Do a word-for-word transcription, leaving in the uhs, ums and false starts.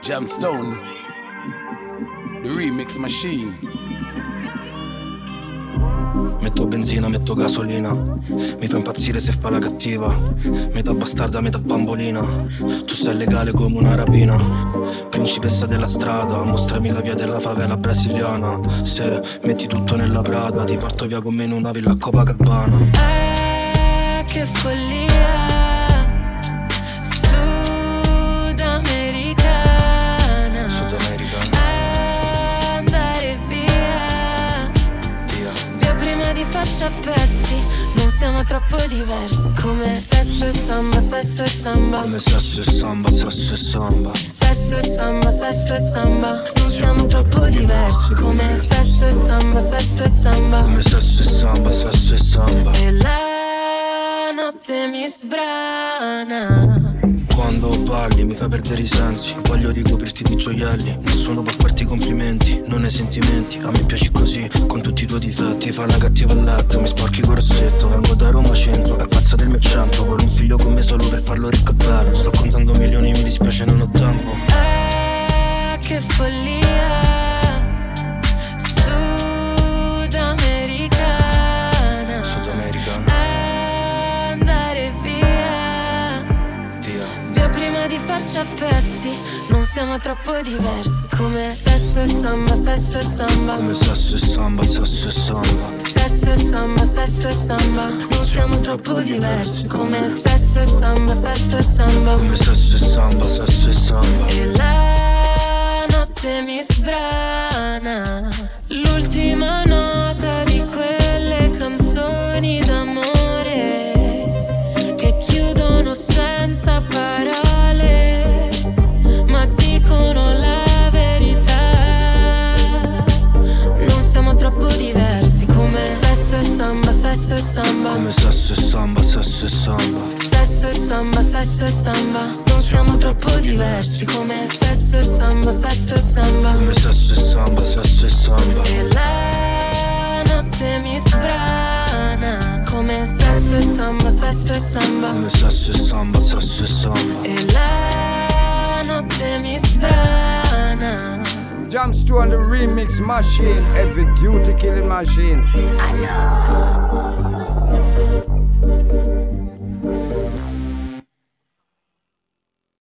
Jamstone, the remix machine. Metto benzina, metto gasolina. Mi fa impazzire se fa la cattiva. Metà bastarda, metà bambolina. Tu sei legale come una rapina. Principessa della strada, mostrami la via della favela brasiliana. Se metti tutto nella Prada, ti porto via con me in una villa a Copacabana. Ah, che follia. Sudamericana. Sudamericana. Andare via. Via. Via prima di farci a pezzi. Non siamo troppo diversi. Come sesso e samba, sesso e samba. Come sesso e samba, sesso e samba. Sesso e samba, sesso e samba. Non siamo troppo diversi. Come sesso e samba, sesso e samba. Come sesso e samba, sesso e samba. E la notte mi sbrana. Quando parli mi fai perdere i sensi. Voglio ricoprirti di gioielli. Nessuno può farti complimenti, non hai sentimenti. A me piaci così, con tutti i tuoi difetti. Fai una cattiva a letto, mi sporchi il rossetto. Vengo da Roma centro, per pazza del mio cento. Vuole un figlio con me solo per farlo ricco e bello. Sto contando milioni, mi dispiace, non ho tempo. Ah, che follia. Sudamericana. Sudamericana. Andare via. Via. Via prima di farci a pezzi. Non siamo troppo diversi. Come sesso e samba, sesso e samba. Come sesso e samba, sesso e samba. Sesso e samba, sesso e samba. Non siamo troppo diversi. Come sesso e samba, sesso e samba. Come sesso e samba, sesso e samba. E la notte mi sbrana. L'ultima nota di quelle canzoni d'amore che chiudono senza parole, ma dicono la verità. Non siamo troppo diversi. Come sesso e samba, sesso e samba. Come sesso e samba, sesso e samba. Sesso e samba, sesso e samba. Non siamo troppo diversi. Come sesso e samba, sesso e samba. Come sesso e samba, sesso e samba. E la notte mi sbrana. Come sesso e samba, sesso e samba. Come sesso e samba, sesso e samba. E la notte mi sbrana. Jamstone, the remix machine, heavy duty killing machine. I know.